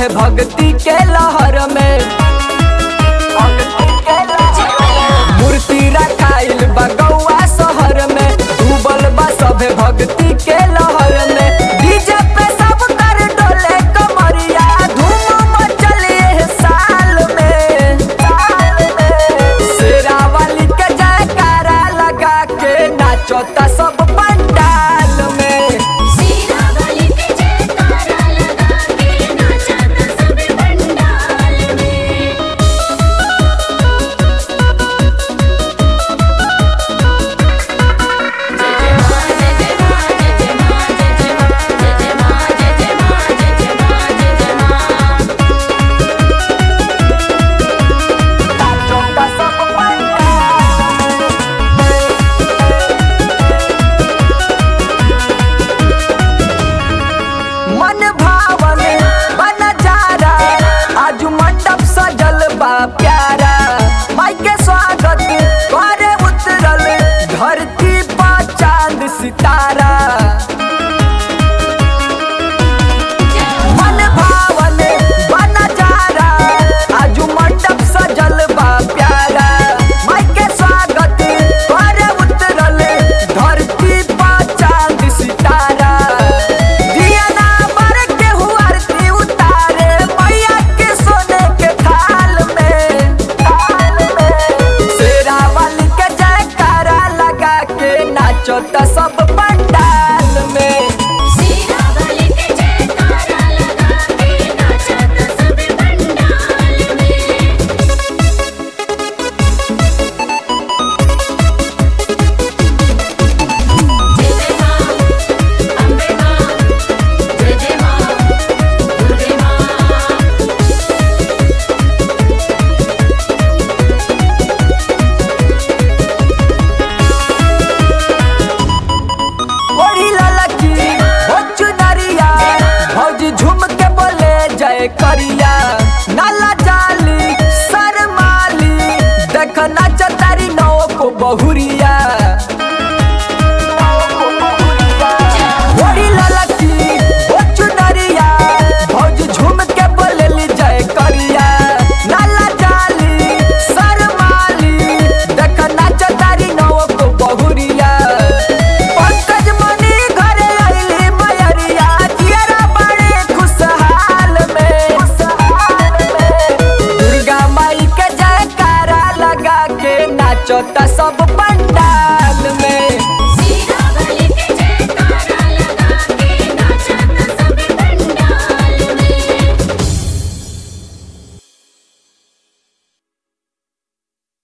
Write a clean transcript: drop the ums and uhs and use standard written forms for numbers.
सभे भक्ति के लहर में मूर्ति रखाइल बा गौआ शहर में डूबल बा सभे भक्ति के लहर में डीजे पे सब कर डोले कमरिया धूम मचले साल में शेरा वाली के जयकारा लगा के नाचता सब पंडाल में। शेरा वाली के जयकारा लगा के नाचता सब पंडाल में। नाचता सब मन भावन बन जारा आज मंडप सजल बा प्यारा माई के स्वागत करे उतरल धरती पर चांद सितारा मन भावन बन जारा आज मंडप सजल बा प्यारा माई के स्वागत करे उतरल धरती पर चांद सितारा दिया ना बर के हुआ आरती उतारे मैया के सोने के थाल में शेरा वाली के जयकारा लगा के नाचता सब पंडाल में। शेरा वाली के जयकारा लगा के नाचता सब पंडाल में। जय जय मां अम्बे मां जय जय मां दुर्गे मां। ओढ़ी ललकी हो चुनरिया भौजी झूम के बोले जय करिया नाला जाली शर्माली देख नाचतारी नौ को बहुरिया